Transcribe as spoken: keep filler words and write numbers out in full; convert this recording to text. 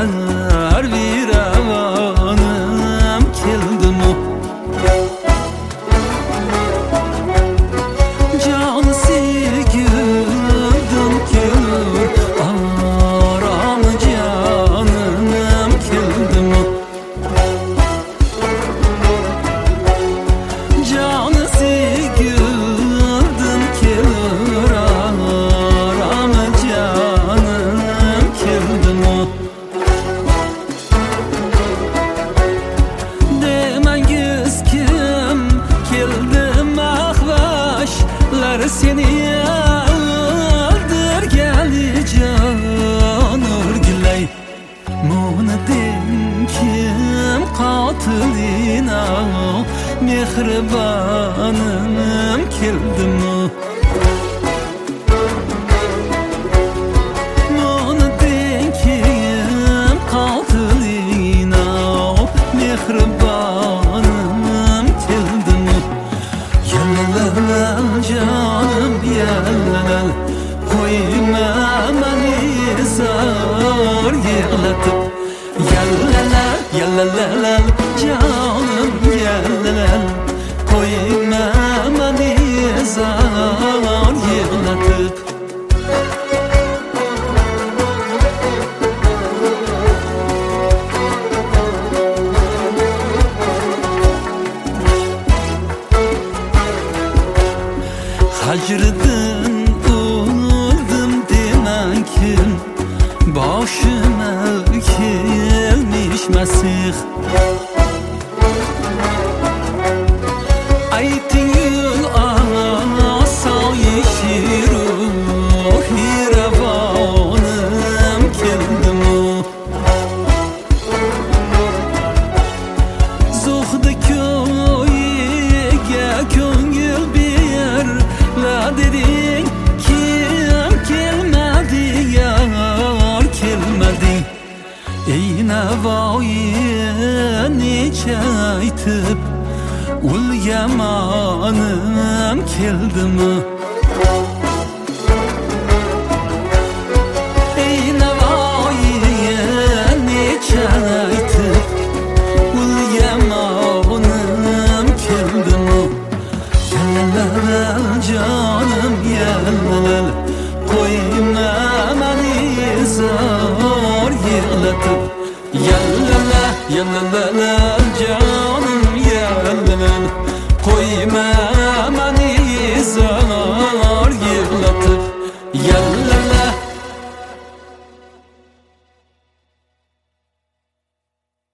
viravanım keldimu. Can sevgildim kelir aram canım keldimu. Can sevgildim kelir aram canım keldimu. Demengiz kim keldim ahvaşlar seni öldürgeli canır giley. Muna den kim katilina mehribanım keldimu. Muna den kim katilina mehribanım keldimu. Yallalal canım yallalal koyma beni zar yığlatıp. Yallalal yallalal canım yallalal koyma beni zar yığlatıp. Hacrıdın unuldum demen kim başıma gelmiş Mesih. Aytin asayişi ruhi revanım keldimu. Zuhda köyge köngül bir la dedin kim kelmedi yar kelmedi. Ey navoiy necha aytib ul yamonim keldimi. Ey navoiy necha aytib ul yamonim keldimi. Yallalal canım yallalal koyma beni zor yığlatıp. Yallalal yallalal canım